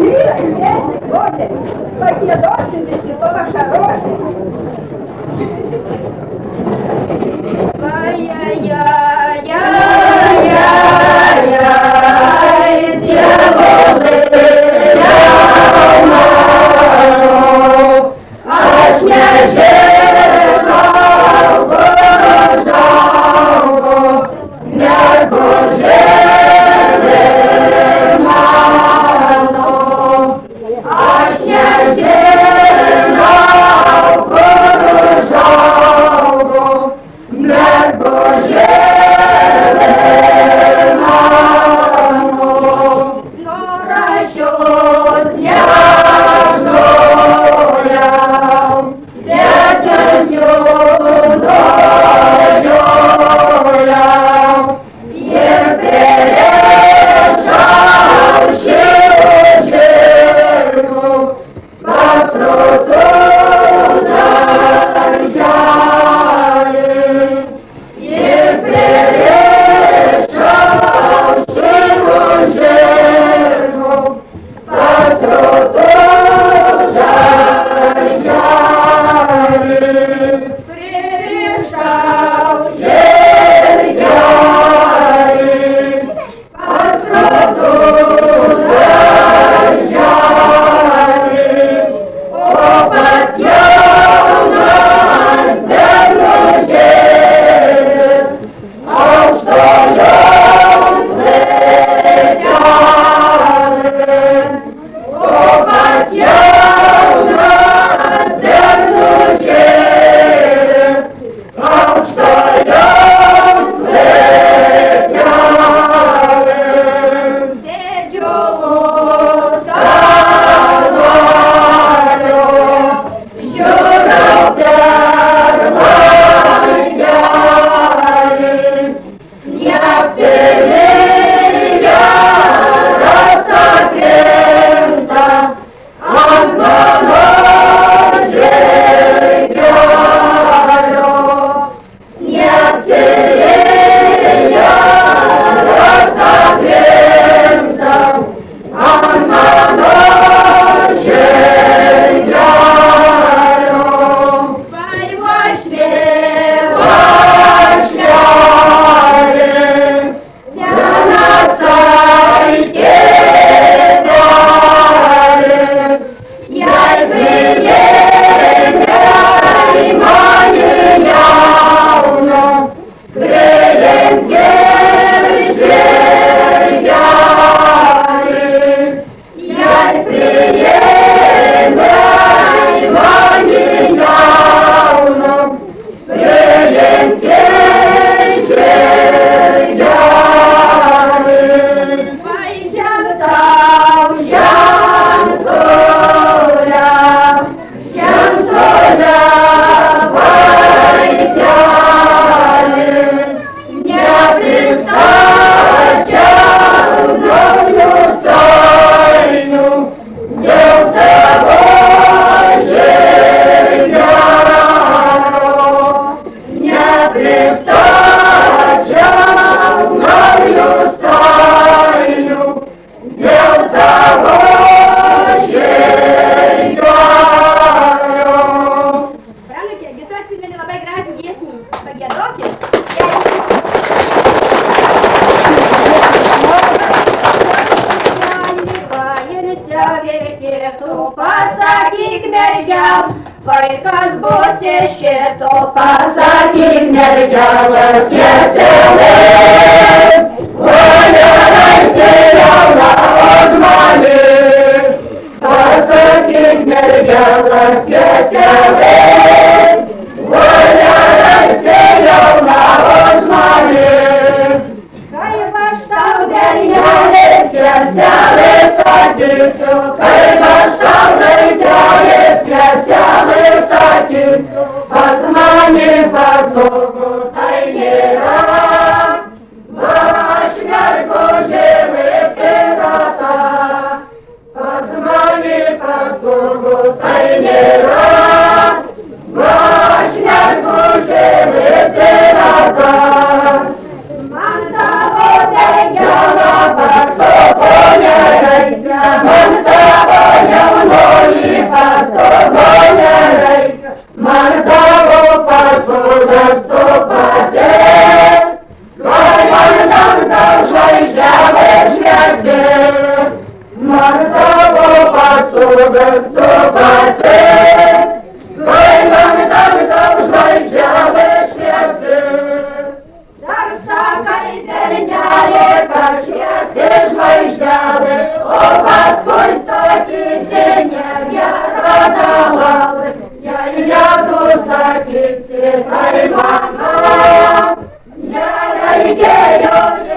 Ліра, чесний хлопець, покидавши десь слова хороше. Pasakyk mergel, vaikas bus iš šito, pasakyk mergelą tieselė. Valiaraisi jauna už mane, pasakyk mergelą tieselė. Valiaraisi jauna už mane. Kaip aš tau mergelė tieselė sakysiu, kaip aš tau mergelė tieselė sakysiu, pas mane pasaugo tai nėra. Aš mergo žemės rata, pas mane pasaugo tai nėra. Aš mergo žemės rata. Man tavo mergelą pasaugo nereikia, man tavo виступати, хай нам жвайжали шляси. Дарсака і перняє, Це ж вайжали, о паскуй такі синяв'я радавали, я яду за кінці, хай мама, я райгею,